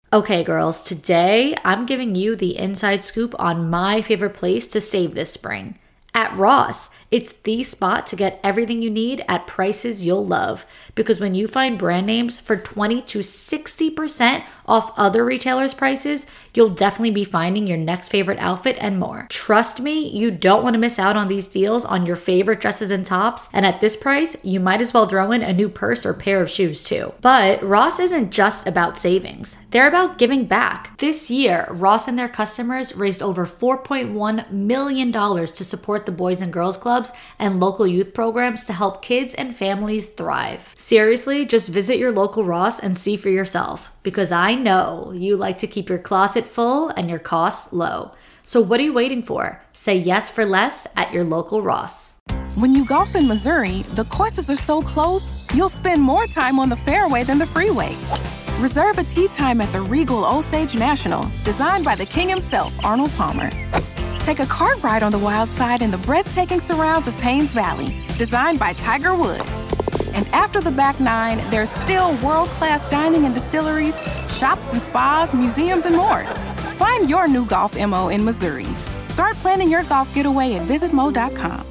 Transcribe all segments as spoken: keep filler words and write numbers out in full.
Okay, girls, today I'm giving you the inside scoop on my favorite place to save this spring. At Ross, it's the spot to get everything you need at prices you'll love. Because when you find brand names for twenty to sixty percent off other retailers' prices, you'll definitely be finding your next favorite outfit and more. Trust me, you don't want to miss out on these deals on your favorite dresses and tops. And at this price, you might as well throw in a new purse or pair of shoes too. But Ross isn't just about savings. They're about giving back. This year, Ross and their customers raised over four point one million dollars to support the Boys and Girls Clubs and local youth programs to help kids and families thrive. Seriously, just visit your local Ross and see for yourself, because I know you like to keep your closet full and your costs low. So what are you waiting for? Say yes for less at your local Ross. When you golf in Missouri, the courses are so close, you'll spend more time on the fairway than the freeway. Reserve a tee time at the Regal Osage National, designed by the king himself, Arnold Palmer. Take a cart ride on the wild side in the breathtaking surrounds of Paynes Valley, designed by Tiger Woods. And after the back nine, there's still world-class dining and distilleries, shops and spas, museums, and more. Find your new golf M O in Missouri. Start planning your golf getaway at visit mo dot com.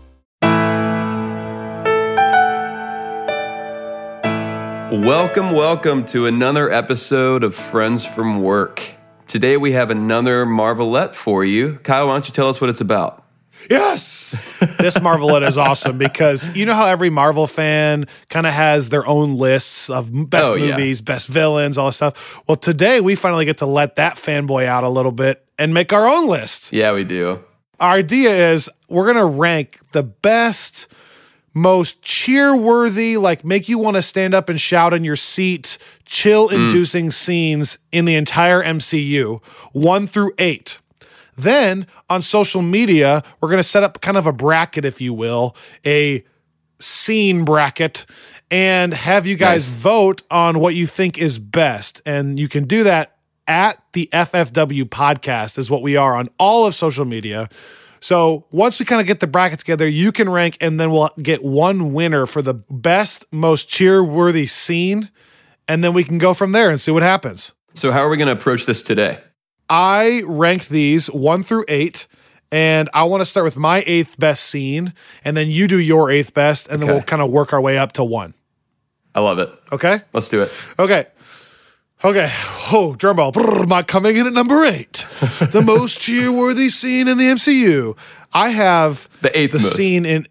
Welcome, welcome to another episode of Friends from Work. Today we have another Marvelette for you. Kyle, why don't you tell us what it's about? Yes! This Marvelette is awesome because you know how every Marvel fan kind of has their own lists of best oh, movies, yeah. best villains, all this stuff. Well, today we finally get to let that fanboy out a little bit and make our own list. Yeah, we do. Our idea is we're going to rank the best, most cheer-worthy, like make you want to stand up and shout in your seat, chill-inducing mm. scenes in the entire M C U, one through eight. Then, on social media, we're going to set up kind of a bracket, if you will, a scene bracket, and have you guys nice. vote on what you think is best. And you can do that at the F F W podcast is what we are on all of social media. So once we kind of get the bracket together, you can rank, and then we'll get one winner for the best, most cheer-worthy scene, and then we can go from there and see what happens. So how are we going to approach this today? I ranked these one through eight, and I want to start with my eighth best scene, and then you do your eighth best, and okay. then we'll kind of work our way up to one. I love it. Okay? Let's do it. Okay. Okay. Oh, drum roll. Brrr, coming in at number eight. The most cheer-worthy scene in the M C U. I have the eighth the most. scene in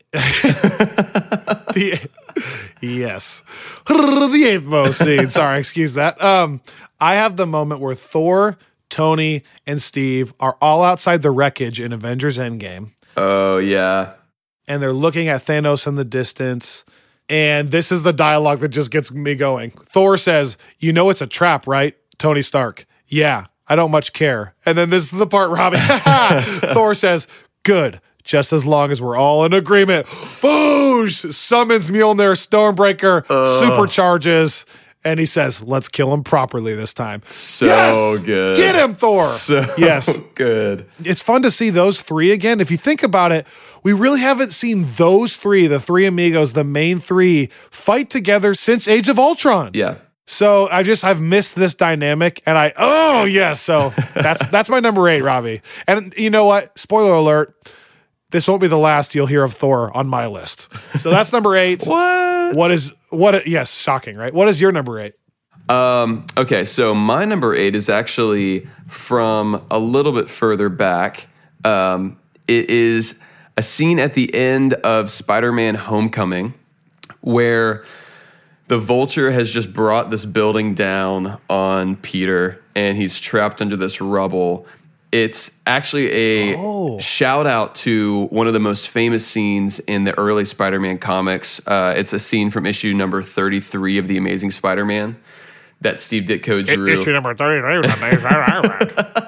the yes. The eighth most scene. Sorry, excuse that. Um, I have the moment where Thor, Tony, and Steve are all outside the wreckage in Avengers Endgame. Oh, yeah. And they're looking at Thanos in the distance. And this is the dialogue that just gets me going. Thor says, "You know it's a trap, right?" Tony Stark, "Yeah, I don't much care." And then this is the part, Robbie. Thor says, "Good, just as long as we're all in agreement." Boosh! Summons Mjolnir, Stormbreaker, uh. supercharges. And he says, "Let's kill him properly this time." So yes! good. Get him, Thor. So yes. good. It's fun to see those three again. If you think about it, we really haven't seen those three, the three amigos, the main three, fight together since Age of Ultron. Yeah. So I just, I've missed this dynamic, and I, oh, yes. So that's that's my number eight, Robbie. And you know what? Spoiler alert. This won't be the last you'll hear of Thor on my list. So that's number eight. What? What is, what, yes, shocking, right? What is your number eight? Um, okay, so my number eight is actually from a little bit further back. Um, it is a scene at the end of Spider-Man Homecoming where the Vulture has just brought this building down on Peter, and he's trapped under this rubble. It's actually a oh. shout out to one of the most famous scenes in the early Spider-Man comics. Uh, it's a scene from issue number thirty-three of The Amazing Spider-Man that Steve Ditko drew. Issue number thirty-three.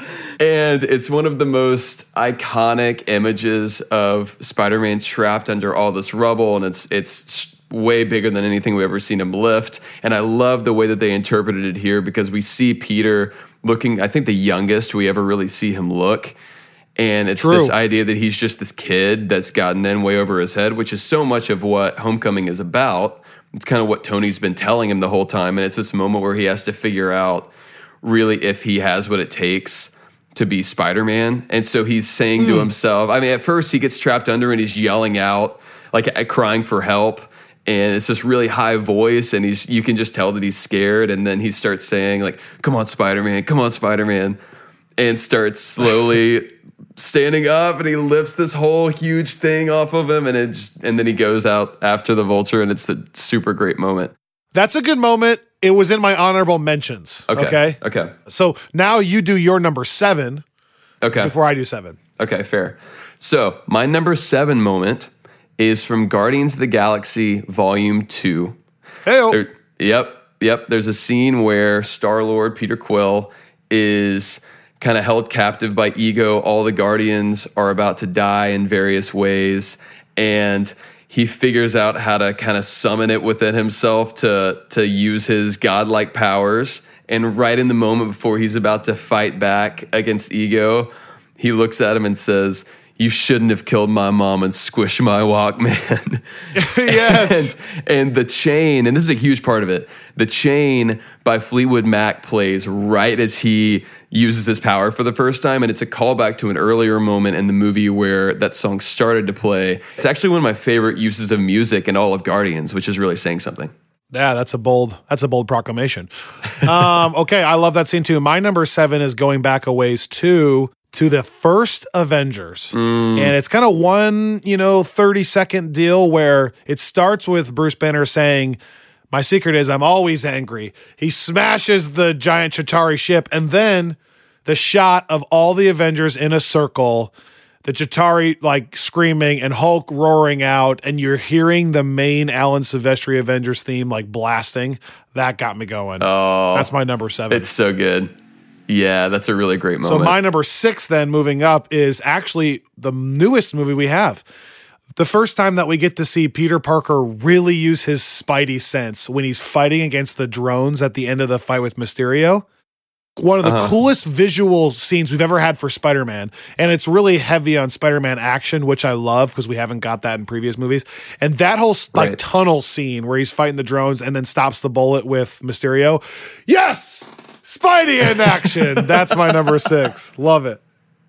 And it's one of the most iconic images of Spider-Man trapped under all this rubble, and it's it's way bigger than anything we've ever seen him lift. And I love the way that they interpreted it here, because we see Peter looking, I think, the youngest we ever really see him look. And it's True. this idea that he's just this kid that's gotten in way over his head, which is so much of what Homecoming is about. It's kind of what Tony's been telling him the whole time. And it's this moment where he has to figure out really if he has what it takes to be Spider-Man. And so he's saying mm. to himself, I mean, at first he gets trapped under and he's yelling out, like crying for help. And it's this really high voice, and he's you can just tell that he's scared. And then he starts saying, like, come on, Spider-Man, come on, Spider-Man. And starts slowly standing up, and he lifts this whole huge thing off of him. And it just, and then he goes out after the Vulture, and it's a super great moment. That's a good moment. It was in my honorable mentions. Okay. Okay. Okay. So now you do your number seven. Okay. Before I do seven. Okay, fair. So my number seven moment is from Guardians of the Galaxy Volume two. Hey, yep, yep. There's a scene where Star-Lord, Peter Quill, is kind of held captive by Ego. All the Guardians are about to die in various ways, and he figures out how to kind of summon it within himself to, to use his godlike powers. And right in the moment before he's about to fight back against Ego, he looks at him and says, "You shouldn't have killed my mom and squished my Walkman." Yes. and, and the chain, and this is a huge part of it, the chain by Fleetwood Mac plays right as he uses his power for the first time. And it's a callback to an earlier moment in the movie where that song started to play. It's actually one of my favorite uses of music in all of Guardians, which is really saying something. Yeah, that's a bold, that's a bold proclamation. um, okay, I love that scene too. My number seven is going back a ways too, to the first Avengers. Mm. And it's kind of one, you know, thirty second deal where it starts with Bruce Banner saying, "My secret is I'm always angry." He smashes the giant Chitauri ship, and then the shot of all the Avengers in a circle, the Chitauri like screaming and Hulk roaring out, and you're hearing the main Alan Silvestri Avengers theme like blasting. That got me going. Oh, that's my number seven. It's so good. Yeah, that's a really great moment. So my number six then, moving up, is actually the newest movie we have. The first time that we get to see Peter Parker really use his Spidey sense when he's fighting against the drones at the end of the fight with Mysterio. One of the uh-huh. coolest visual scenes we've ever had for Spider-Man. And it's really heavy on Spider-Man action, which I love because we haven't got that in previous movies. And that whole like right. tunnel scene where he's fighting the drones and then stops the bullet with Mysterio. Yes! Spidey in action. That's my number six. Love it.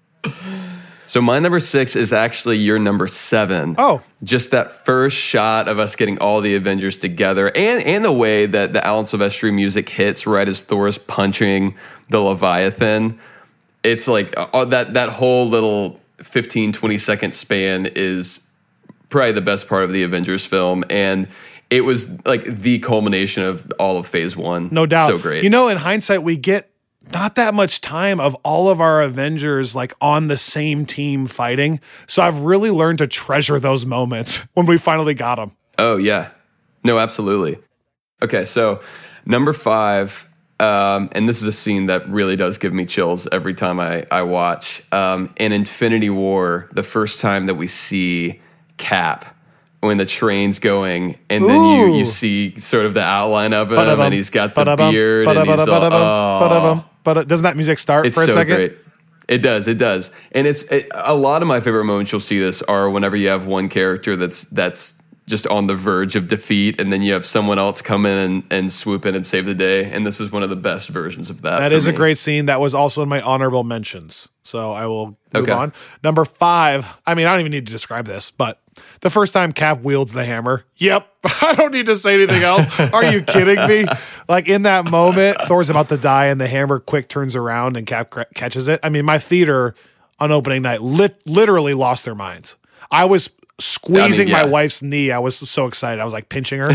So my number six is actually your number seven. Oh. Just that first shot of us getting all the Avengers together, and, and the way that the Alan Silvestri music hits right as Thor's punching the Leviathan. It's like uh, that, that whole little fifteen, twenty second span is probably the best part of the Avengers film. And it was like the culmination of all of phase one. No doubt. So great. You know, in hindsight, we get not that much time of all of our Avengers like on the same team fighting. So I've really learned to treasure those moments when we finally got them. Oh, yeah. No, absolutely. Okay, so number five, um, and this is a scene that really does give me chills every time I, I watch. Um, in Infinity War, the first time that we see Cap, when the train's going, and then Ooh. you you see sort of the outline of him, Ba-da-bum, and he's got the ba-da-bum, beard, and he's all, oh. But doesn't that music start It's for a so second? great. It does, it does. And it's it, a lot of my favorite moments, you'll see this, are whenever you have one character that's that's just on the verge of defeat, and then you have someone else come in and, and swoop in and save the day. And this is one of the best versions of that. That is me. a great scene. That was also in my honorable mentions. So I will move okay. on. Number five. I mean, I don't even need to describe this, but the first time Cap wields the hammer. Yep. I don't need to say anything else. Are you kidding me? Like in that moment, Thor's about to die and the hammer quick turns around and Cap cr- catches it. I mean, my theater on opening night lit- literally lost their minds. I was squeezing I mean, yeah. my wife's knee. I was so excited. I was like pinching her.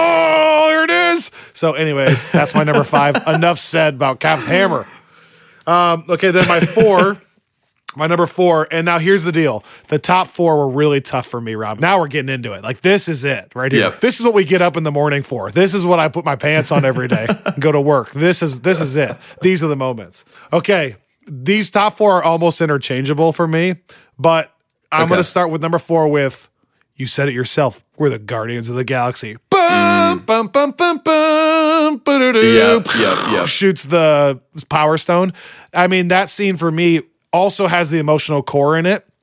Oh, here it is. So anyways, that's my number five. Enough said about Cap's hammer. Um, okay, then my four, my number four. And now here's the deal. The top four were really tough for me, Rob. Now we're getting into it. Like this is it right here. Yep. This is what we get up in the morning for. This is what I put my pants on every day and go to work. This is, this is it. These are the moments. Okay. These top four are almost interchangeable for me, but I'm okay. going to start with number four with, you said it yourself, we're the Guardians of the Galaxy. Bum, mm. bum, bum, bum, bum, yep, yep, yep. Shoots the Power Stone. I mean, that scene for me also has the emotional core in it.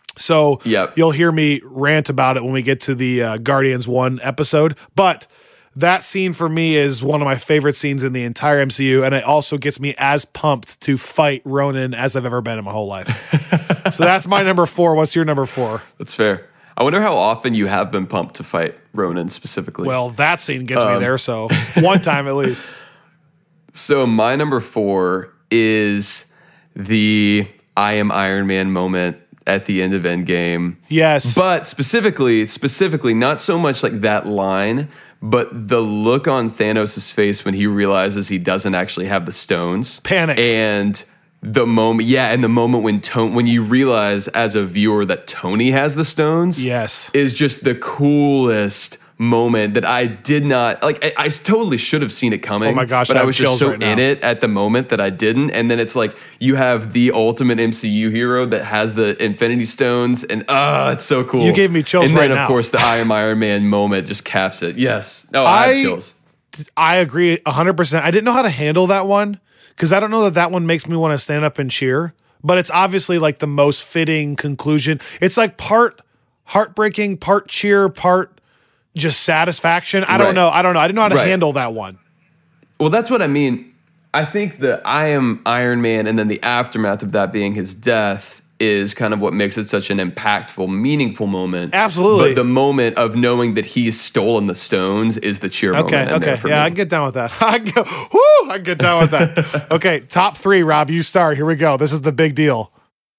So yep. you'll hear me rant about it when we get to the uh, Guardians one episode. But that scene for me is one of my favorite scenes in the entire M C U, and it also gets me as pumped to fight Ronan as I've ever been in my whole life. So that's my number four. What's your number four? That's fair. I wonder how often you have been pumped to fight Ronan specifically. Well, that scene gets um, me there, so one time at least. So my number four is the I am Iron Man moment at the end of Endgame. Yes. But specifically, specifically, not so much like that line, but the look on Thanos' face when he realizes he doesn't actually have the stones. Panic. And the moment, yeah, and the moment when to- when you realize as a viewer that Tony has the stones, yes, is just the coolest moment that I did not like. I, I totally should have seen it coming. Oh my gosh, but I I have was just chills so right in now. it at the moment that I didn't. And then it's like you have the ultimate M C U hero that has the Infinity Stones, and ah, uh, it's so cool. You gave me chills And right then of now. course the I am Iron Man moment just caps it. Yes, no, I, I- have chills. I agree one hundred percent. I didn't know how to handle that one because I don't know that that one makes me want to stand up and cheer, but it's obviously like the most fitting conclusion. It's like part heartbreaking, part cheer, part just satisfaction. I don't Right. know. I don't know. I didn't know how to Right. handle that one. Well, that's what I mean. I think the I am Iron Man and then the aftermath of that being his death is kind of what makes it such an impactful, meaningful moment. Absolutely. But the moment of knowing that he's stolen the stones is the cheer Okay, moment in there okay. for Yeah, I me. can get down with that. I can go, whoo, I can get down with that. Okay, top three, Rob. You start. Here we go. This is the big deal.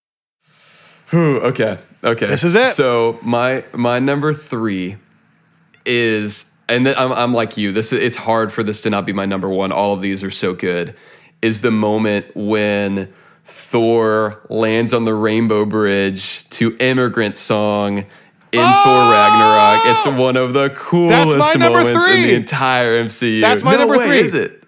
Whew, okay, okay. This is it. So my my number three is, and then I'm, I'm like you. This it's hard for this to not be my number one. All of these are so good. Is the moment when Thor lands on the Rainbow Bridge to Immigrant Song in Oh! Thor Ragnarok. It's one of the coolest my number moments in three. the entire M C U. That's my no number way, three. Is it?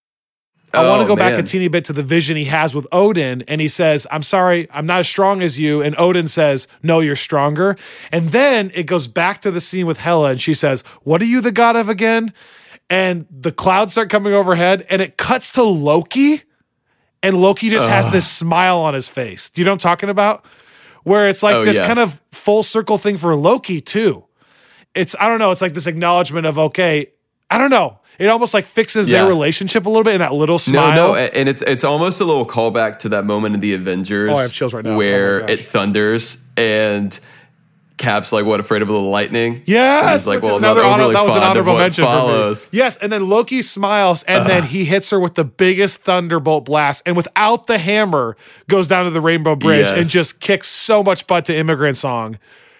I want to Oh, go back man. a teeny bit to the vision he has with Odin, and he says, I'm sorry, I'm not as strong as you. And Odin says, no, you're stronger. And then it goes back to the scene with Hela, and she says, what are you the god of again? And the clouds start coming overhead, and it cuts to Loki, and Loki just has this smile on his face. Do you know what I'm talking about? Where it's like Oh, this yeah. kind of full circle thing for Loki, too. It's, I don't know, it's like this acknowledgement of, okay, I don't know. It almost like fixes Yeah. their relationship a little bit in that little smile. No, no, and it's it's almost a little callback to that moment in the Avengers. Oh, I have chills right now. Where Oh my it gosh. thunders and Cap's like, "What, afraid of the lightning?" Yes, And he's like, which is "Well, another not honor, overly that was an fond of honorable what mention follows." for me. Yes, and then Loki smiles, and then he hits her with the biggest thunderbolt blast, and without the hammer, goes down to the Rainbow Bridge Yes. and just kicks so much butt to Immigrant Song.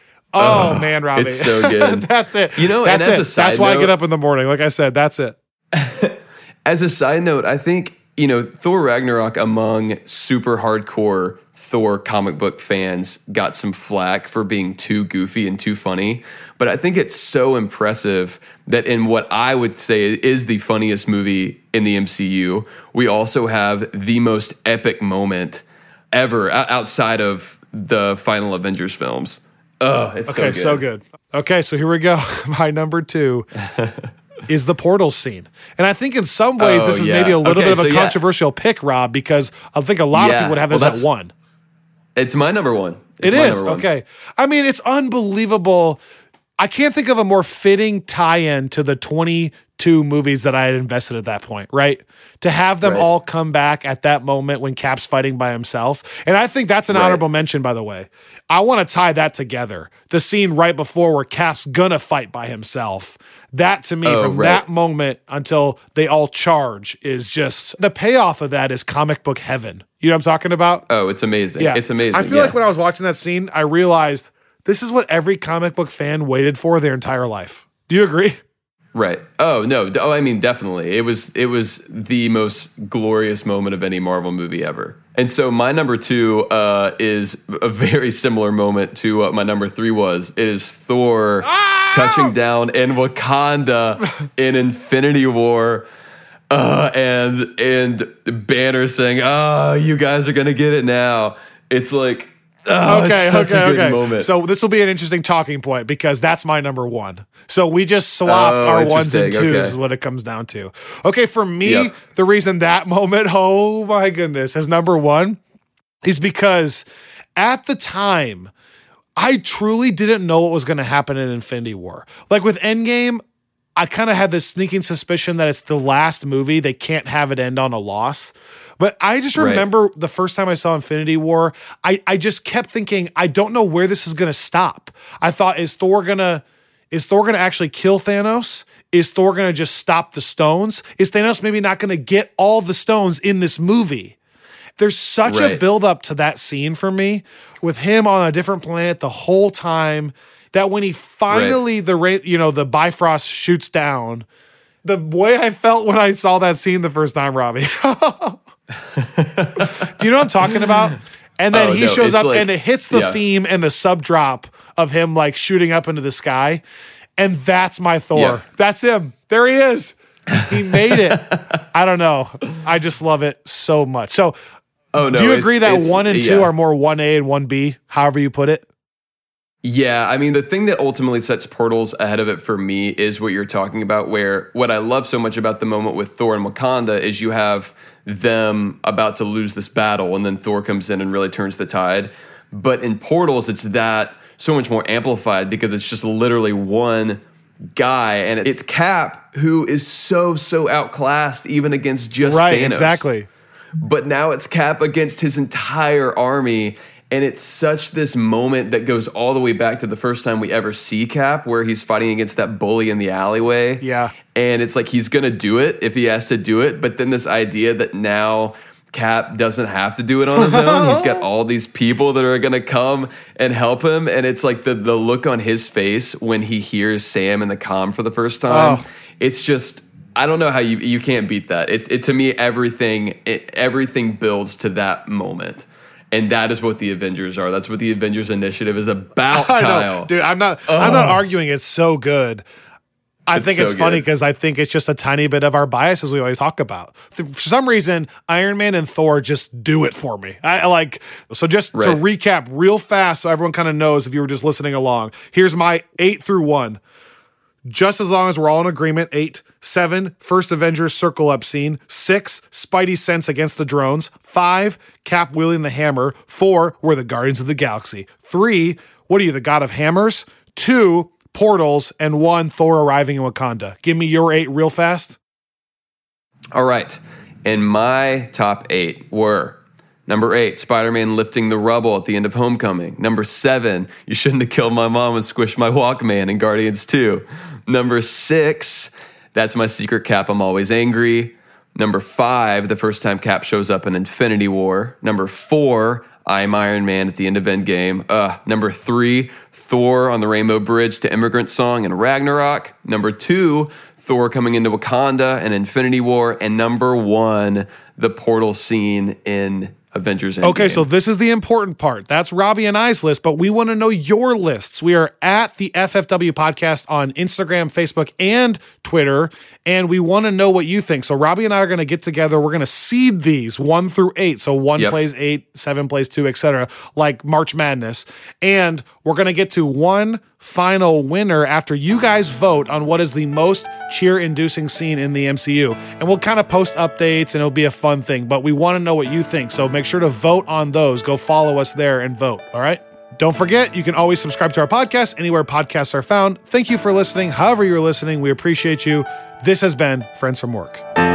Oh man, Robbie, it's so good. That's it. You know, and that's as it. a side that's why I note- get up in the morning. Like I said, that's it. As a side note, I think, you know, Thor Ragnarok among super hardcore Thor comic book fans got some flack for being too goofy and too funny. But I think it's so impressive that in what I would say is the funniest movie in the M C U, we also have the most epic moment ever o- outside of the final Avengers films. Oh, it's Okay, so so good. good. Okay, so here we go. My number two is the portal scene. And I think in some ways Oh, this is yeah. maybe a little Okay, bit of a so yeah. controversial pick, Rob, because I think a lot of Yeah, people would have well, this at that's- one. It's my number one. It's It my is. number one. Okay. I mean, it's unbelievable. I can't think of a more fitting tie-in to the twenty-two movies that I had invested at that point, right? To have them Right. all come back at that moment when Cap's fighting by himself. And I think that's an Right. honorable mention, by the way. I want to tie that together. The scene right before where Cap's gonna fight by himself. That to me, Oh, from right. that moment until they all charge, is just the payoff of that is comic book heaven. You know what I'm talking about? Oh, it's amazing. Yeah. It's amazing. I feel yeah. like when I was watching that scene, I realized this is what every comic book fan waited for their entire life. Do you agree? Right. Oh no. D- Oh, I mean, definitely. It was it was the most glorious moment of any Marvel movie ever. And so my number two uh, is a very similar moment to what my number three was. It is Thor touching down in Wakanda in Infinity War, uh, and and Banner saying, "Oh, you guys are gonna get it now." It's like. Oh, okay, it's such okay, a good okay. moment. So this will be an interesting talking point because that's my number one. So we just swapped Oh, our ones and interesting. twos Okay. is what it comes down to. Okay, for me, Yep. the reason that moment, oh my goodness, is number one is because at the time, I truly didn't know what was going to happen in Infinity War. Like with Endgame, I kind of had this sneaking suspicion that it's the last movie. They can't have it end on a loss. But I just remember right. the first time I saw Infinity War, I, I just kept thinking, I don't know where this is going to stop. I thought, is Thor going to is Thor going to actually kill Thanos? Is Thor going to just stop the stones? Is Thanos maybe not going to get all the stones in this movie? There's such right. a buildup to that scene for me with him on a different planet the whole time that when he finally, right. the you know, the Bifrost shoots down, the way I felt when I saw that scene the first time, Robbie. Do you know what I'm talking about? And then oh, he no, shows up like, and it hits the yeah. theme and the sub drop of him like shooting up into the sky. And that's my Thor. Yeah. That's him. There he is. He made it. I don't know. I just love it so much. So oh, no, do you agree that one and two yeah. are more one A and one B, however you put it? Yeah, I mean, the thing that ultimately sets Portals ahead of it for me is what you're talking about, where what I love so much about the moment with Thor and Wakanda is you have them about to lose this battle, and then Thor comes in and really turns the tide. But in Portals, it's that so much more amplified because it's just literally one guy, and it's Cap who is so, so outclassed even against just right, Thanos. Exactly. But now it's Cap against his entire army. And it's such this moment that goes all the way back to the first time we ever see Cap, where he's fighting against that bully in the alleyway. Yeah. And it's like he's going to do it if he has to do it. But then this idea that now Cap doesn't have to do it on his own. He's got all these people that are going to come and help him. And it's like the, the look on his face when he hears Sam in the comm for the first time. Oh. It's just... I don't know how you you can't beat that. It's it to me everything it, everything builds to that moment. And that is what the Avengers are. That's what the Avengers Initiative is about, I Kyle. Know. Dude, I'm not oh. I'm not arguing it's so good. I it's think so it's funny because I think it's just a tiny bit of our biases we always talk about. For some reason, Iron Man and Thor just do it for me. I like so just right. to recap real fast so everyone kind of knows if you were just listening along. Here's my eight through one. Just as long as we're all in agreement, eight. Seven, first Avengers circle up scene. Six, Spidey sense against the drones. Five, Cap wielding the hammer. Four, we're the Guardians of the Galaxy. Three, what are you, the God of Hammers? Two, Portals. And one, Thor arriving in Wakanda. Give me your eight real fast. All right. And my top eight were... Number eight, Spider-Man lifting the rubble at the end of Homecoming. Number seven, you shouldn't have killed my mom and squished my Walkman in Guardians two. Number six, that's my secret Cap, I'm always angry. Number five, the first time Cap shows up in Infinity War. Number four, I'm Iron Man at the end of Endgame. Uh, number three, Thor on the Rainbow Bridge to Immigrant Song in Ragnarok. Number two, Thor coming into Wakanda and Infinity War. And number one, the portal scene in Avengers Endgame. Okay, so this is the important part. That's Robbie and I's list, but we want to know your lists. We are at the F F W Podcast on Instagram, Facebook, and Twitter, and we want to know what you think. So Robbie and I are going to get together. We're going to seed these one through eight. So one yep. plays eight, seven plays two, et cetera, like March Madness. And we're going to get to one final winner after you guys vote on what is the most cheer-inducing scene in the M C U. And we'll kind of post updates, and it'll be a fun thing, but we want to know what you think. So make sure to vote on those. Go follow us there and vote, all right? Don't forget, you can always subscribe to our podcast anywhere podcasts are found. Thank you for listening. However you're listening, we appreciate you. This has been Friends from Work.